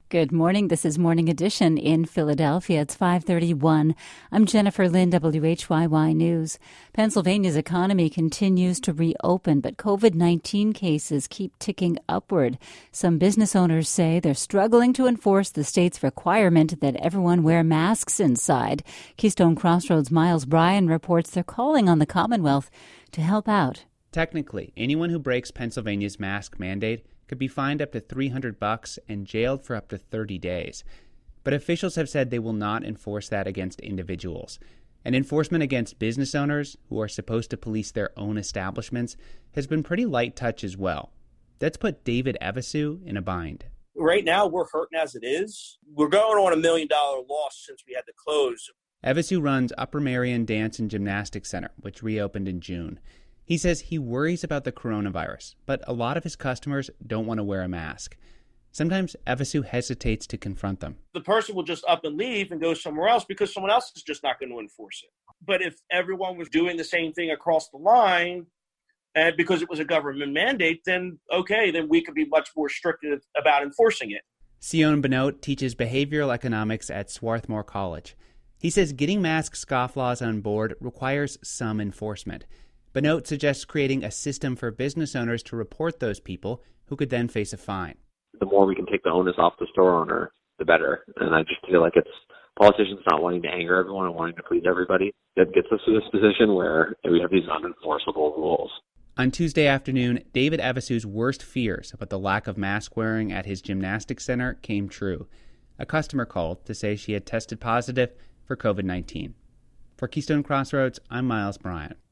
Good morning. This is Morning Edition in Philadelphia. It's 5:31. I'm Jennifer Lynn, WHYY News. Pennsylvania's economy continues to reopen, but COVID-19 cases keep ticking upward. Some business owners say they're struggling to enforce the state's requirement that everyone wear masks inside. Keystone Crossroads' Miles Bryan reports they're calling on the Commonwealth to help out. Technically, anyone who breaks Pennsylvania's mask mandate could be fined up to $300 and jailed for up to 30 days. But officials have said they will not enforce that against individuals. And enforcement against business owners, who are supposed to police their own establishments, has been pretty light touch as well. That's put David Evesu in a bind. Right now, we're hurting as it is. We're going on $1 million loss since we had to close. Evesu runs Upper Merion Dance and Gymnastics Center, which reopened in June. He says he worries about the coronavirus, but a lot of his customers don't want to wear a mask. Sometimes Evesu hesitates to confront them. The person will just up and leave and go somewhere else because someone else is just not going to enforce it. But if everyone was doing the same thing across the line, and because it was a government mandate, then okay, then we could be much more strict about enforcing it. Sion Benoit teaches behavioral economics at Swarthmore College. He says getting mask scofflaws on board requires some enforcement. Benoit suggests creating a system for business owners to report those people who could then face a fine. The more we can take the onus off the store owner, the better. And I just feel like it's politicians not wanting to anger everyone and wanting to please everybody that gets us to this position where we have these unenforceable rules. On Tuesday afternoon, David Evesu's worst fears about the lack of mask wearing at his gymnastics center came true. A customer called to say she had tested positive for COVID-19. For Keystone Crossroads, I'm Miles Bryan.